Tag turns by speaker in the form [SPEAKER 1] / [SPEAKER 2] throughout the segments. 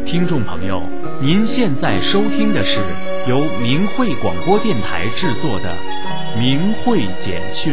[SPEAKER 1] 听众朋友，您现在收听的是由明慧广播电台制作的《明慧简讯》。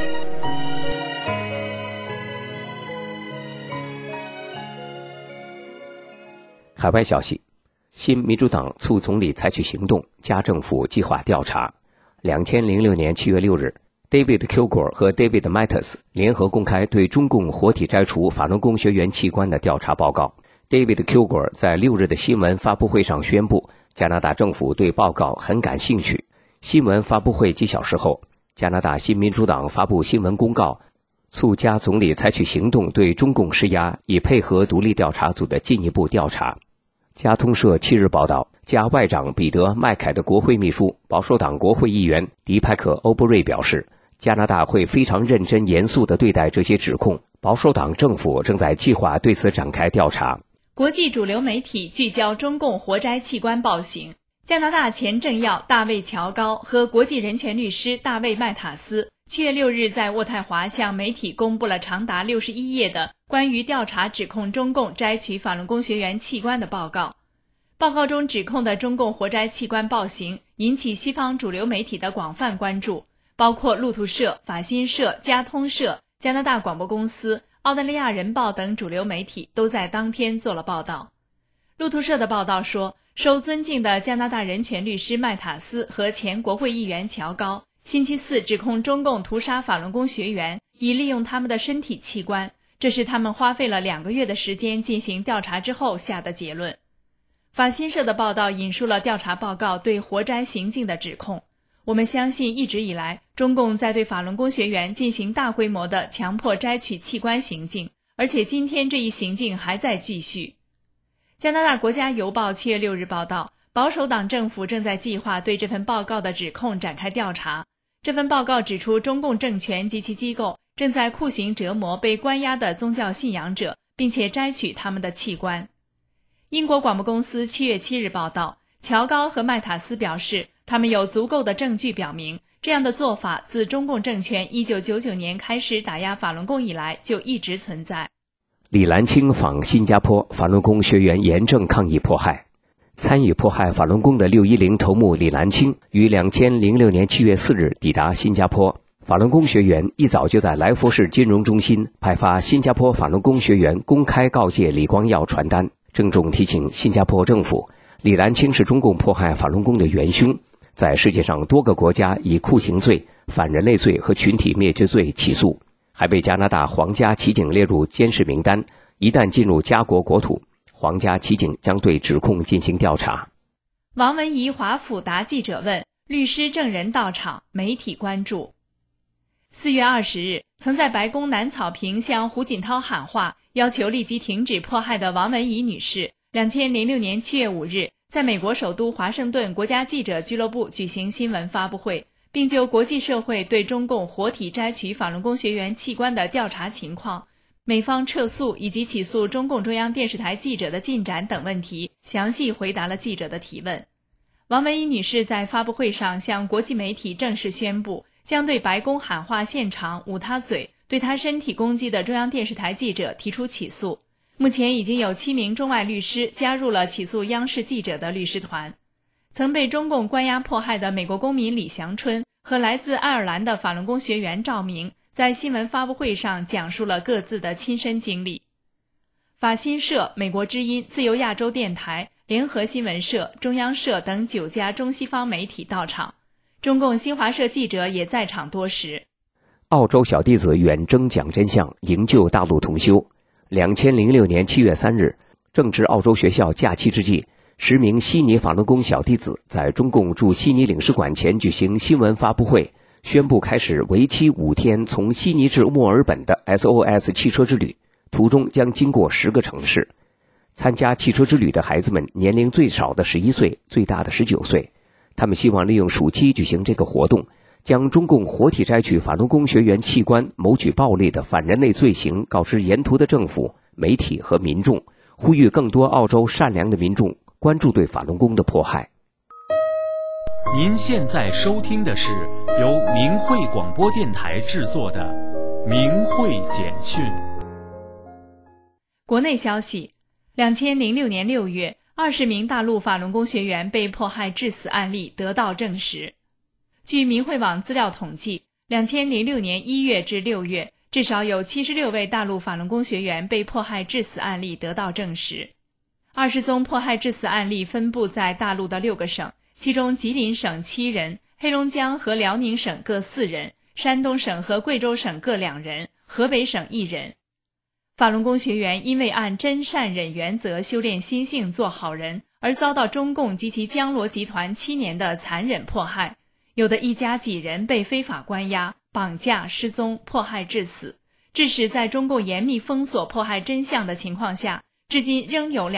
[SPEAKER 2] 海外消息：新民主党促总理采取行动，加政府计划调查。2006年7月6日 ，David Kilgour 和 David Matas 联合公开对中共活体摘除法轮功学员器官的调查报告。David Kilgour 在6日的新闻发布会上宣布，加拿大政府对报告很感兴趣。新闻发布会几小时后，加拿大新民主党发布新闻公告，促加总理采取行动对中共施压，以配合独立调查组的进一步调查。加通社7日报道，加外长彼得·麦凯的国会秘书、保守党国会议员迪派克·欧布瑞表示，加拿大会非常认真严肃地对待这些指控，保守党政府正在计划对此展开调查。
[SPEAKER 3] 国际主流媒体聚焦中共活摘器官暴行。加拿大前政要大卫·乔高和国际人权律师大卫·麦塔斯7月6日在渥太华向媒体公布了长达61页的关于调查指控中共摘取法轮功学员器官的报告。报告中指控的中共活摘器官暴行引起西方主流媒体的广泛关注，包括路透社、法新社、加通社、加拿大广播公司、澳大利亚人报等主流媒体都在当天做了报道。路透社的报道说，受尊敬的加拿大人权律师麦塔斯和前国会议员乔高星期四指控中共屠杀法轮功学员，以利用他们的身体器官，这是他们花费了2个月的时间进行调查之后下的结论。法新社的报道引述了调查报告对活摘行径的指控。我们相信一直以来，中共在对法轮功学员进行大规模的强迫摘取器官行径，而且今天这一行径还在继续。加拿大国家邮报7月6日报道，保守党政府正在计划对这份报告的指控展开调查。这份报告指出，中共政权及其机构正在酷刑折磨被关押的宗教信仰者，并且摘取他们的器官。英国广播公司7月7日报道，乔高和麦塔斯表示，他们有足够的证据表明，这样的做法自中共政权1999年开始打压法轮功以来就一直存在。
[SPEAKER 2] 李兰清访新加坡，法轮功学员严正抗议迫害。参与迫害法轮功的610头目李兰清于2006年7月4日抵达新加坡。法轮功学员一早就在来福士金融中心派发新加坡法轮功学员公开告诫李光耀传单，郑重提醒新加坡政府，李兰清是中共迫害法轮功的元凶，在世界上多个国家以酷刑罪、反人类罪和群体灭绝罪起诉，还被加拿大皇家骑警列入监视名单，一旦进入加国国土，皇家骑警将对指控进行调查。
[SPEAKER 3] 王文怡华府答记者问，律师证人到场，媒体关注。4月20日，曾在白宫南草坪向胡锦涛喊话，要求立即停止迫害的王文怡女士，2006年7月5日在美国首都华盛顿国家记者俱乐部举行新闻发布会，并就国际社会对中共活体摘取法轮功学员器官的调查情况、美方撤诉以及起诉中共中央电视台记者的进展等问题，详细回答了记者的提问。王文怡女士在发布会上向国际媒体正式宣布，将对白宫喊话现场捂她嘴、对她身体攻击的中央电视台记者提出起诉。目前已经有7名中外律师加入了起诉央视记者的律师团。曾被中共关押迫害的美国公民李祥春和来自爱尔兰的法轮功学员赵明在新闻发布会上讲述了各自的亲身经历。法新社、美国之音、自由亚洲电台、联合新闻社、中央社等9家中西方媒体到场，中共新华社记者也在场多时。
[SPEAKER 2] 澳洲小弟子远征讲真相，营救大陆同修。2006年7月3日，正值澳洲学校假期之际，10名悉尼法轮功小弟子在中共驻悉尼领事馆前举行新闻发布会，宣布开始为期5天从悉尼至墨尔本的 SOS 汽车之旅，途中将经过10个城市。参加汽车之旅的孩子们年龄最少的11岁，最大的19岁。他们希望利用暑期举行这个活动，将中共活体摘取法轮功学员器官、谋取暴利的反人类罪行告知沿途的政府、媒体和民众，呼吁更多澳洲善良的民众关注对法轮功的迫害。
[SPEAKER 1] 您现在收听的是由明慧广播电台制作的《明慧简讯》。
[SPEAKER 3] 国内消息，2006年6月， 20名大陆法轮功学员被迫害致死案例得到证实。据明慧网资料统计，2006年1月至6月，至少有76位大陆法轮功学员被迫害致死案例得到证实。20宗迫害致死案例分布在大陆的6个省，其中吉林省7人，黑龙江和辽宁省各4人，山东省和贵州省各2人，河北省1人。法轮功学员因为按真善忍原则修炼心性做好人，而遭到中共及其江罗集团7年的残忍迫害，有的一家几人被非法关押、绑架、失踪、迫害致死，致使在中共严密封锁迫害真相的情况下，至今仍有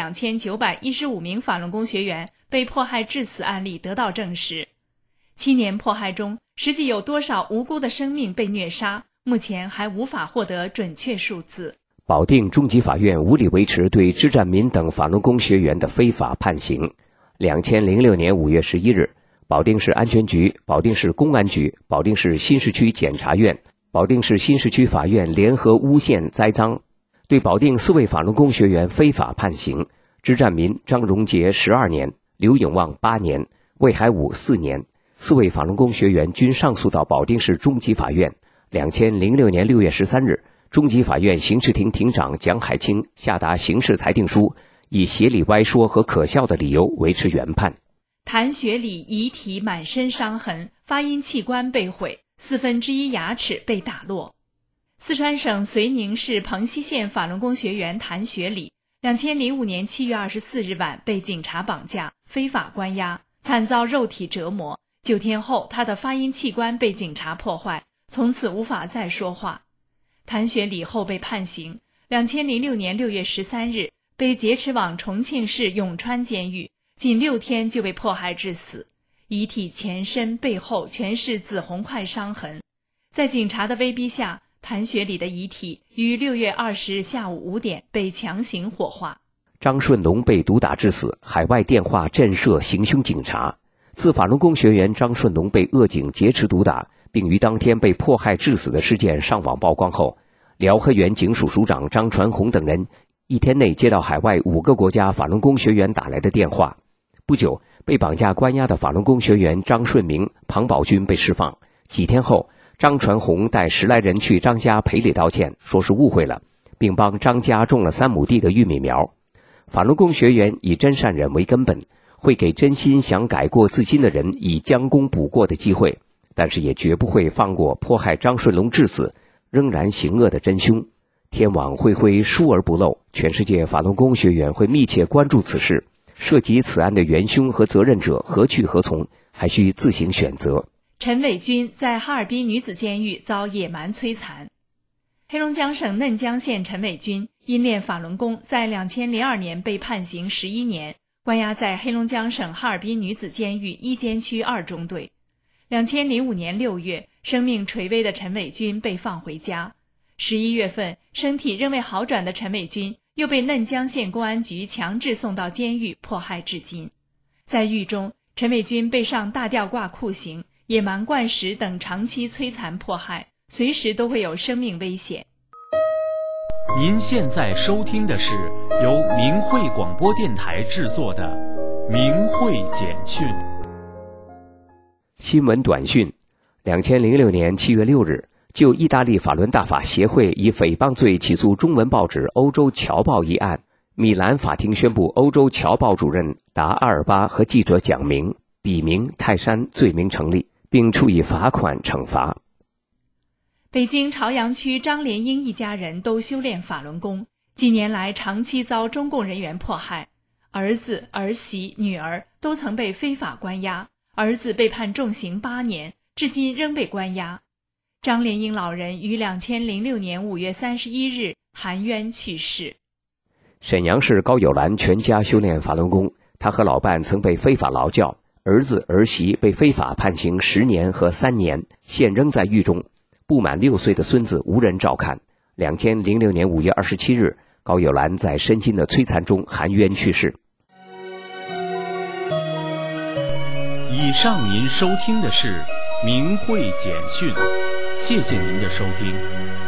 [SPEAKER 3] 2915名法轮功学员被迫害致死案例得到证实。7年迫害中，实际有多少无辜的生命被虐杀，目前还无法获得准确数字。
[SPEAKER 2] 保定中级法院无理维持对支占民等法轮功学员的非法判刑。2006年5月11日，保定市安全局、保定市公安局、保定市新市区检察院、保定市新市区法院联合诬陷栽赃，对保定4位法轮功学员非法判刑，支占民张荣杰12年，刘永旺8年，魏海武4年。4位法轮功学员均上诉到保定市中级法院。2006年6月13日，中级法院刑事庭庭长蒋海清下达刑事裁定书，以邪理歪说和可笑的理由维持原判。
[SPEAKER 3] 谭学礼遗体满身伤痕，发音器官被毁，1/4牙齿被打落。四川省遂宁市蓬溪县法轮功学员谭学礼2005年7月24日晚被警察绑架，非法关押，惨遭肉体折磨。9天后，他的发音器官被警察破坏，从此无法再说话。谭学礼后被判刑，2006年6月13日被劫持往重庆市永川监狱，仅6天就被迫害致死，遗体前身背后全是紫红块伤痕。在警察的威逼下，谭学礼的遗体于6月20日下午5点被强行火化。
[SPEAKER 2] 张顺龙被毒打致死，海外电话震慑行凶警察。自法轮功学员张顺龙被恶警劫持毒打，并于当天被迫害致死的事件上网曝光后，辽河源警署署长张传红等人1天内接到海外5个国家法轮功学员打来的电话。不久，被绑架关押的法轮功学员张顺明、庞宝军被释放。几天后，张传红带10来人去张家赔礼道歉，说是误会了，并帮张家种了3亩地的玉米苗。法轮功学员以真善忍为根本，会给真心想改过自新的人以将功补过的机会，但是也绝不会放过迫害张顺龙致死仍然行恶的真凶。天网恢恢，疏而不漏，全世界法轮功学员会密切关注此事，涉及此案的元凶和责任者何去何从，还需自行选择。
[SPEAKER 3] 陈伟军在哈尔滨女子监狱遭野蛮摧残。黑龙江省嫩江县陈伟军因练法轮功，在2002年被判刑11年，关押在黑龙江省哈尔滨女子监狱一监区2中队。2005年6月，生命垂危的陈伟军被放回家。11月份，身体仍未好转的陈伟军又被嫩江县公安局强制送到监狱迫害至今。在狱中，陈伟军被上大吊挂酷刑、野蛮灌食等长期摧残迫害，随时都会有生命危险。
[SPEAKER 1] 您现在收听的是由明慧广播电台制作的《明慧简讯》。
[SPEAKER 2] 新闻短讯：2006年7月6日，就意大利法轮大法协会以诽谤罪起诉中文报纸《欧洲侨报》一案，米兰法庭宣布欧洲侨报主任达阿尔巴和记者蒋明、笔名泰山罪名成立，并处以罚款惩罚。
[SPEAKER 3] 北京朝阳区张连英一家人都修炼法轮功，几年来长期遭中共人员迫害，儿子、儿媳、女儿都曾被非法关押，儿子被判重刑8年，至今仍被关押。张连英老人于2006年5月31日含冤去世。
[SPEAKER 2] 沈阳市高友兰全家修炼法轮功，他和老伴曾被非法劳教，儿子儿媳被非法判刑10年和3年，现仍在狱中。不满6岁的孙子无人照看。2006年5月27日，高友兰在身心的摧残中含冤去世。
[SPEAKER 1] 以上您收听的是明慧简讯，谢谢您的收听。